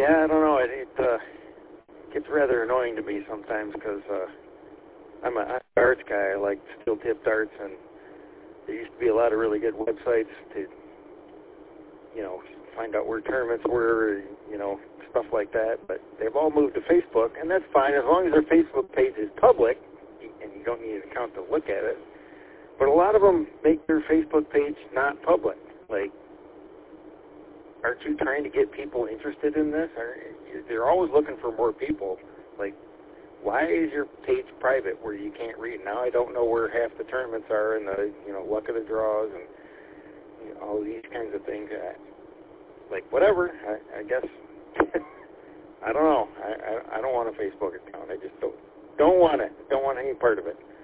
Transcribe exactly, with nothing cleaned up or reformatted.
Yeah, I don't know. It, it uh, gets rather annoying to me sometimes because uh, I'm, a, I'm an arts guy. I like steel-tipped darts, and there used to be a lot of really good websites to, you know, find out where tournaments were, you know, stuff like that. But they've all moved to Facebook, and that's fine as long as their Facebook page is public, and you don't need an account to look at it. But a lot of them make their Facebook page not public. Like, aren't you trying to get people interested in this? Or they're always looking for more people. Like, why is your page private where you can't read? Now I don't know where half the tournaments are and the, you know, luck of the draws and you know, all these kinds of things. I, like, whatever. I, I guess. I don't know. I, I I don't want a Facebook account. I just don't don't want it. Don't want any part of it.